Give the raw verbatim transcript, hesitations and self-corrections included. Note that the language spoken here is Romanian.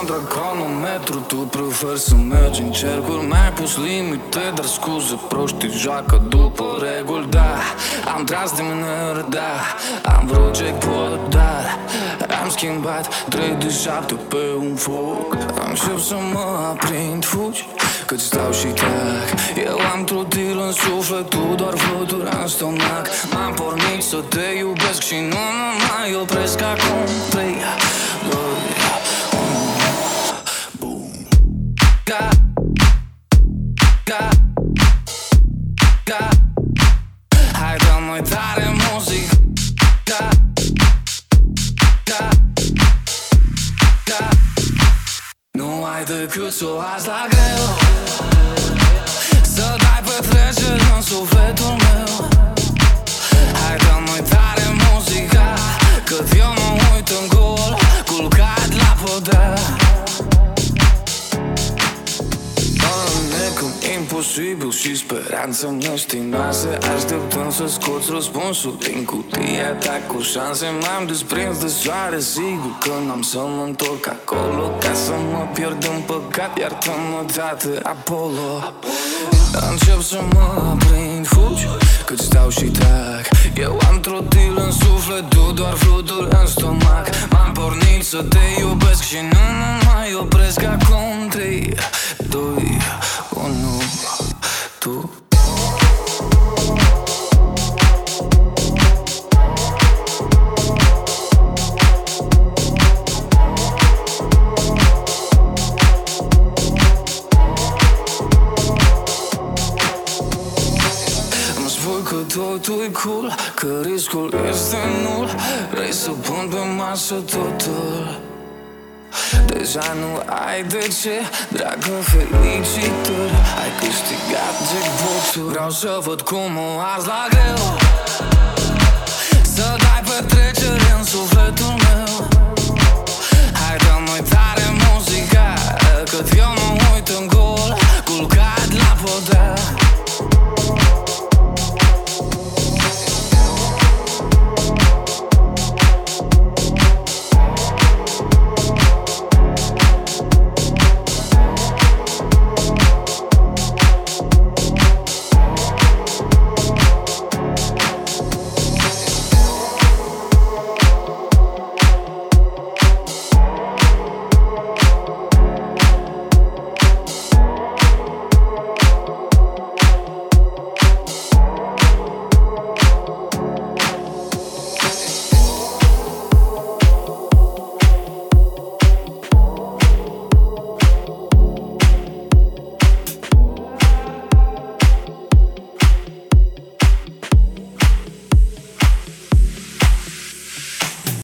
contra cronometru. Tu preferi să mergi în cercuri. Mi-ai pus limite, dar scuze proști joacă după reguli. Da, am tras de mână, da, am vrut jackpot, dar am schimbat trei de șapte pe un foc. Încep să mă aprind, fugi, că-ți stau și tac. Eu am trutil în suflet, tu doar fluturi în stomac. M-am pornit să te iubesc și nu mă mai opresc acum. Trei, doi, unu, boom. Ga, ga, ga. Hai dă mai tare muzică. Ga, ga, ga. Nu ai decât să o azi la greu, să dai petreceri în sufletul meu. Hai dă mai tare muzica, cât eu mă uit în gol, culcat la podea. Necum imposibil și speranță măștinoase, așteptând să scoți răspunsul din cutia ta cu șanse. M-am desprins de soare, sigur că n-am să mă întorc acolo, ca să mă pierd în păcat. Iartă-mă, tată Apollo. Încep să mă aprind, fugi, că-ți stau și tac. Eu am trotil în suflet, tu doar fluturi în stomac. M-am pornit să te iubesc și nu mă mai opresc acum. Trei, doi, unu, tu. Totul-i cool, că riscul este nul. Vrei să pun pe masă totul. Deja nu ai de ce, dragă, felicitări. Ai câștigat jackpot-ul. Vreau să văd cum o arzi la greu, să dai petrecere în sufletul meu.